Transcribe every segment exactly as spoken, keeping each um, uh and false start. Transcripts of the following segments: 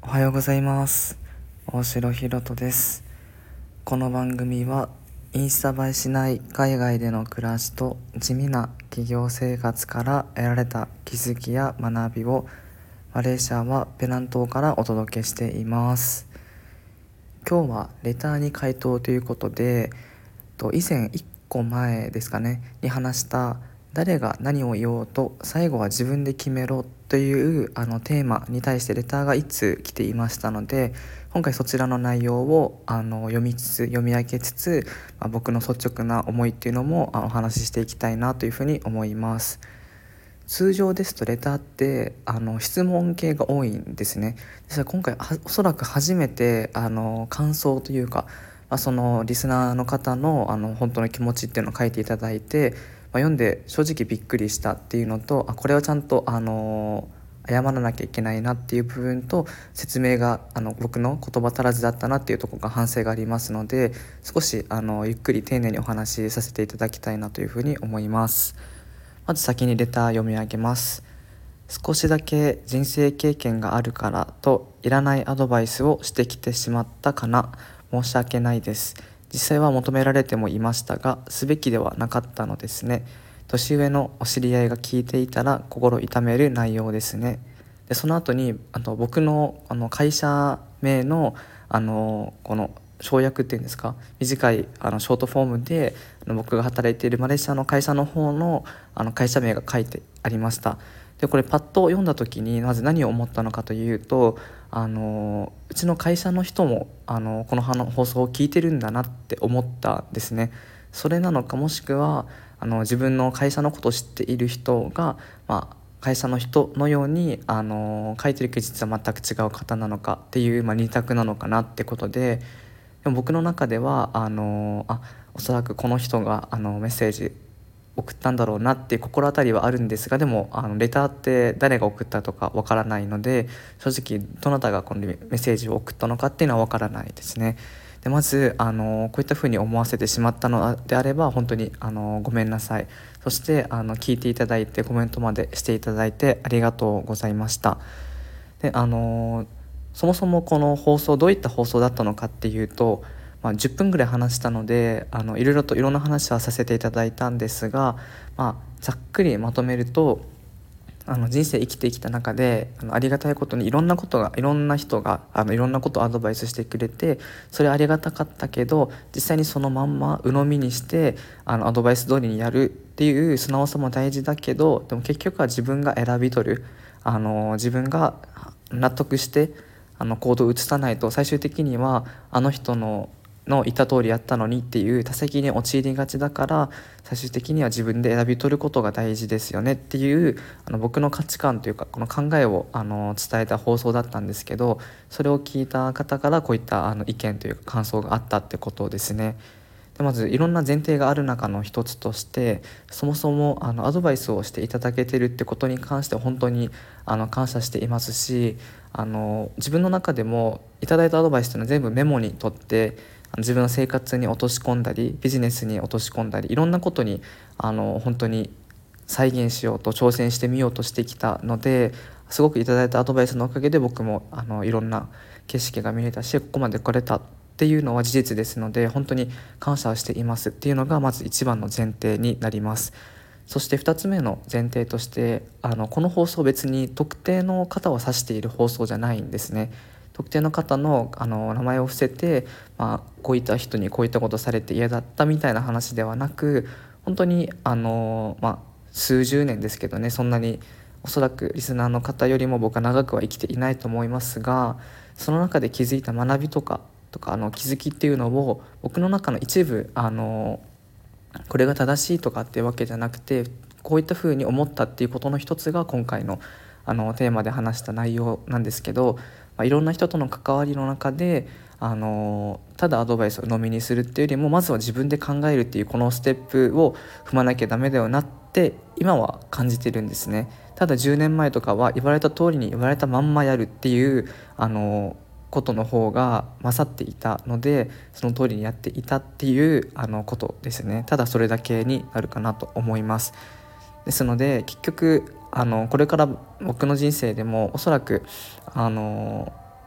おはようございます。大城ひろとです。この番組はインスタ映えしない海外での暮らしと地味な企業生活から得られた気づきや学びをマレーシアはペナン島からお届けしています。今日はレターに回答ということで、以前いっこまえですかねに話した誰が何を言おうと最後は自分で決めろというあのテーマに対してレターがいっつう来ていましたので、今回そちらの内容をあの読みつつ読み上げつつ、まあ、僕の率直な思いっていうのもあお話ししていきたいなというふうに思います。通常ですとレターってあの質問系が多いんですね。ですが今回はおそらく初めてあの感想というか、まあ、そのリスナーの方のあの本当の気持ちっていうのを書いていただいて、まあ、読んで正直びっくりしたっていうのと、あこれはちゃんとあの謝らなきゃいけないなっていう部分と、説明があの僕の言葉足らずだったなっていうところが反省がありますので、少しあのゆっくり丁寧にお話しさせていただきたいなというふうに思います。まず先にレター読み上げます。少しだけ人生経験があるからといらないアドバイスをしてきてしまったかな。申し訳ないです。実際は求められてもいましたが、すべきではなかったのですね。年上のお知り合いが聞いていたら心痛める内容ですね。でその後にあの僕の、あの会社名の、あのこの省略っていうんですか、短いあのショートフォームであの僕が働いているマレーシアの会社の方の、あの会社名が書いてありました。でこれパッと読んだ時にまず何を思ったのかというと、あのうちの会社の人もあのこの放送を聞いてるんだなって思ったんですね。それなのか、もしくはあの自分の会社のことを知っている人が、まあ、会社の人のようにあの書いてるけど実は全く違う方なのかっていう、まあ、二択なのかなってことで、でも僕の中ではあのあおそらくこの人があのメッセージ送ったんだろうなっていう心当たりはあるんですが、でもあのレターって誰が送ったとかわからないので、正直どなたがこのメッセージを送ったのかっていうのはわからないですね。でまずあのこういったふうに思わせてしまったのであれば本当にあのごめんなさい。そしてあの聞いていただいてコメントまでしていただいてありがとうございました。であのそもそもこの放送どういった放送だったのかっていうと、まあ、じゅっぷんぐらい話したのであのいろいろといろんな話はさせていただいたんですが、まあ、ざっくりまとめると、あの人生生きてきた中であのありがたいことにいろんなことがいろんな人があのいろんなことをアドバイスしてくれて、それありがたかったけど実際にそのまんま鵜呑みにしてあのアドバイス通りにやるっていう素直さも大事だけど、でも結局は自分が選び取る、あの自分が納得してあの行動を移さないと最終的にはあの人のの言った通りやったのにっていう多責に陥りがちだから、最終的には自分で選び取ることが大事ですよねっていうあの僕の価値観というかこの考えをあの伝えた放送だったんですけど、それを聞いた方からこういったあの意見というか感想があったってことですね。でまずいろんな前提がある中の一つとして、そもそもあのアドバイスをしていただけてるってことに関して本当にあの感謝していますし、あの自分の中でもいただいたアドバイスというのは全部メモに取って自分の生活に落とし込んだりビジネスに落とし込んだりいろんなことにあの本当に再現しようと挑戦してみようとしてきたので、すごくいただいたアドバイスのおかげで僕もあのいろんな景色が見れたし、ここまで来れたっていうのは事実ですので本当に感謝をしていますっていうのがまず一番の前提になります。そしてふたつめの前提として、あのこの放送別に特定の方を指している放送じゃないんですね。特定の方の、あの名前を伏せて、まあ、こういった人にこういったことされて嫌だったみたいな話ではなく、本当にあの、まあ、数十年ですけどね、そんなにおそらくリスナーの方よりも僕は長くは生きていないと思いますが、その中で気づいた学びとかとかあの気づきっていうのを僕の中の一部あのこれが正しいとかっていうわけじゃなくて、こういったふうに思ったっていうことの一つが今回のあのテーマで話した内容なんですけど、まあ、いろんな人との関わりの中であのただアドバイスを飲みにするっていうよりも、まずは自分で考えるっていうこのステップを踏まなきゃダメだよなって今は感じてるんですね。ただじゅうねんまえとかは言われた通りに言われたまんまやるっていうあのことの方が勝っていたので、その通りにやっていたっていうあのことですね。ただそれだけになるかなと思います。ですので結局あのこれから僕の人生でもおそらくあの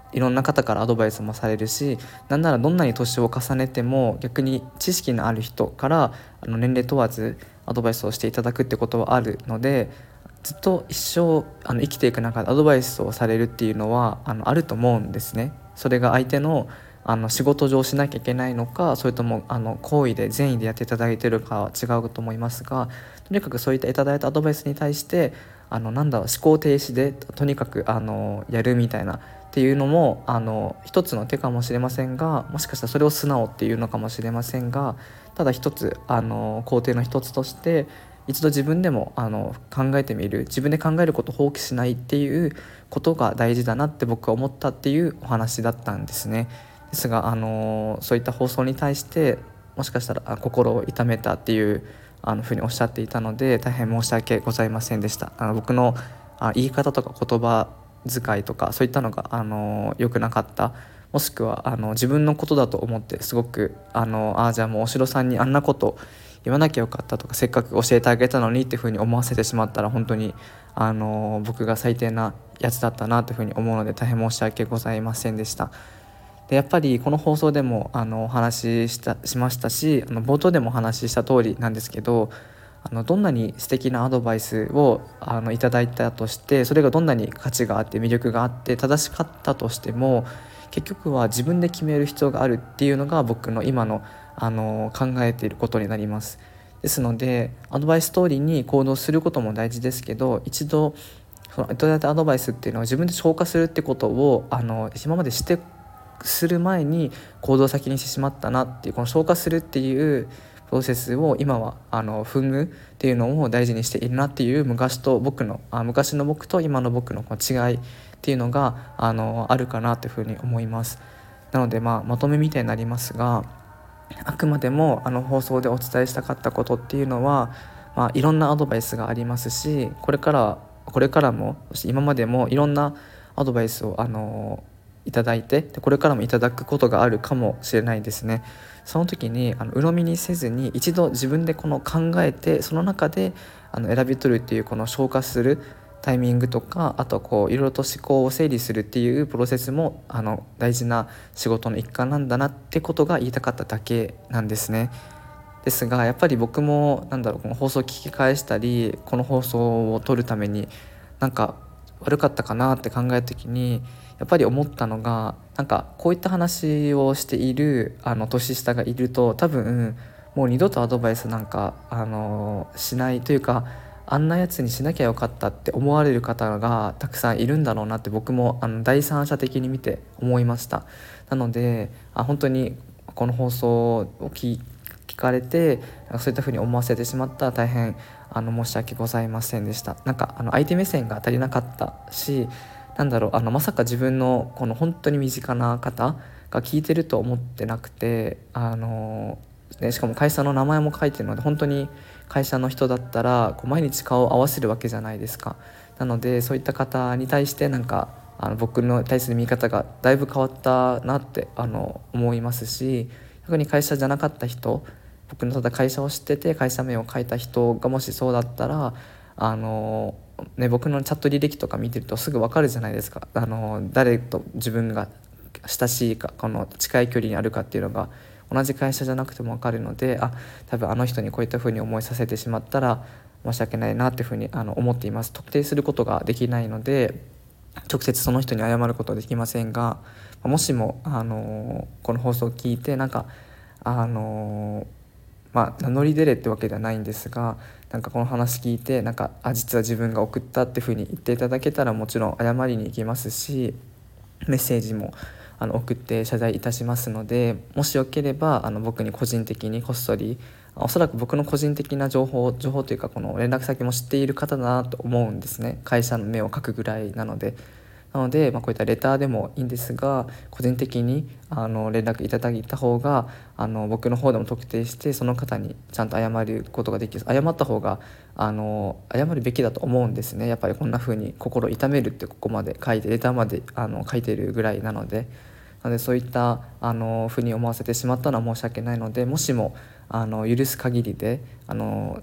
いろんな方からアドバイスもされるし、なんならどんなに年を重ねても逆に知識のある人からあの年齢問わずアドバイスをしていただくってことはあるので、ずっと一生あの生きていく中でアドバイスをされるっていうのはあのあると思うんですね。それが相手のあの仕事上しなきゃいけないのか、それともあの好意で善意でやっていただいているかは違うと思いますが、とにかくそういったいただいたアドバイスに対してあのなんだろう思考停止でとにかくあのやるみたいなっていうのもあの一つの手かもしれませんが、もしかしたらそれを素直っていうのかもしれませんが、ただ一つあの工程の一つとして一度自分でもあの考えてみる、自分で考えることを放棄しないっていうことが大事だなって僕は思ったっていうお話だったんですね。ですがあのそういった放送に対してもしかしたら心を痛めたっていうあのふうにおっしゃっていたので、大変申し訳ございませんでした。あの僕のあ言い方とか言葉遣いとかそういったのがあの良くなかった、もしくはあの自分のことだと思ってすごくあのあじゃあもうお城さんにあんなこと言わなきゃよかったとか、せっかく教えてあげたのにっていうふうに思わせてしまったら本当にあの僕が最低なやつだったなというふうに思うので、大変申し訳ございませんでした。でやっぱりこの放送でもあのお話ししたしましたし、あの冒頭でもお話しした通りなんですけど、あのどんなに素敵なアドバイスをあのいただいたとして、それがどんなに価値があって魅力があって正しかったとしても、結局は自分で決める必要があるっていうのが僕の今の、あの考えていることになります。ですのでアドバイス通りに行動することも大事ですけど、一度そのいただいたアドバイスっていうのは自分で消化するってことをあの今までしてする前に行動先にしてしまったなっていう、この消化するっていうプロセスを今はあの踏むっていうのを大事にしているなっていう、昔と僕のあ昔の僕と今の僕のこの違いっていうのがあのあるかなというふうに思います。なので、まあ、まとめみたいになりますが、あくまでもあの放送でお伝えしたかったことっていうのは、まあ、いろんなアドバイスがありますし、これからこれからもそして今までもいろんなアドバイスをあのいただいて、でこれからもいただくことがあるかもしれないですね。その時にあの鵜呑みにせずに一度自分でこの考えて、その中であの選び取るっていうこの消化するタイミングとか、あとこういろいろと思考を整理するっていうプロセスもあの大事な仕事の一環なんだなってことが言いたかっただけなんですね。ですがやっぱり僕もなんだろう、この放送を聞き返したり、この放送を撮るためになんか悪かったかなって考えた時にやっぱり思ったのが、なんかこういった話をしているあの年下がいると、多分もう二度とアドバイスなんかあのしないというか、あんなやつにしなきゃよかったって思われる方がたくさんいるんだろうなって、僕もあの第三者的に見て思いました。なのであ本当にこの放送を聞聞かれてなんかそういったふうに思わせてしまったら大変あの申し訳ございませんでした。なんかあの相手目線が足りなかったし、なんだろうあのまさか自分のこの本当に身近な方が聞いてると思ってなくて、あの、ね、しかも会社の名前も書いてるので、本当に会社の人だったらこう毎日顔を合わせるわけじゃないですか。なのでそういった方に対してなんかあの僕の対する見方がだいぶ変わったなってあの思いますし、逆に会社じゃなかった人、僕のただ会社を知ってて会社名を書いた人がもしそうだったらあの、ね、僕のチャット履歴とか見てるとすぐ分かるじゃないですか。あの誰と自分が親しいか、この近い距離にあるかっていうのが同じ会社じゃなくても分かるので、あ多分あの人にこういったふうに思いさせてしまったら申し訳ないなっていうふうにあの思っています。特定することができないので直接その人に謝ることはできませんが、もしもあのこの放送を聞いてなんかあのまあ名乗り出れってわけではないんですが、なんかこの話聞いてなんかあ実は自分が送ったっていうふうに言っていただけたらもちろん謝りに行きますし、メッセージもあの送って謝罪いたしますので、もしよければあの僕に個人的にこっそり、おそらく僕の個人的な情報情報というかこの連絡先も知っている方だなと思うんですね。会社の目を書くぐらいなので。なので、まあ、こういったレターでもいいんですが、個人的にあの連絡いただいた方があの僕の方でも特定してその方にちゃんと謝ることができる、謝った方があの謝るべきだと思うんですね。やっぱりこんな風に心痛めるってここまで書いてレターまであの書いてるぐらいなので、なのでそういったあのふうに思わせてしまったのは申し訳ないので、もしもあの許す限りであの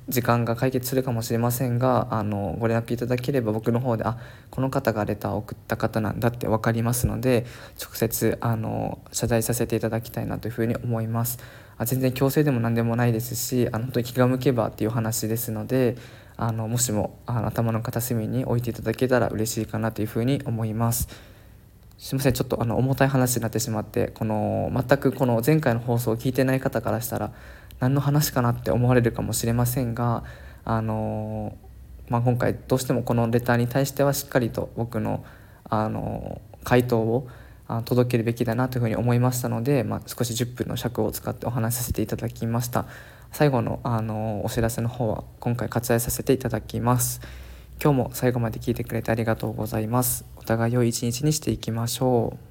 時間が解決するかもしれませんが、あのご連絡いただければ僕の方で、あ、この方がレターを送った方なんだって分かりますので、直接あの謝罪させていただきたいなというふうに思います。あ全然強制でも何でもないですし、あの本当に気が向けばっていう話ですので、あのもしもあの頭の片隅に置いていただけたら嬉しいかなというふうに思います。すいません、ちょっとあの重たい話になってしまって、この全くこの前回の放送を聞いてない方からしたら何の話かなって思われるかもしれませんが、あの、まあ、今回どうしてもこのレターに対してはしっかりと僕の、あの回答をあ届けるべきだなというふうに思いましたので、まあ、少しじゅっぷんの尺を使ってお話しさせていただきました。最後の、あのお知らせの方は今回割愛させていただきます。今日も最後まで聞いてくれてありがとうございます。お互い良い一日にしていきましょう。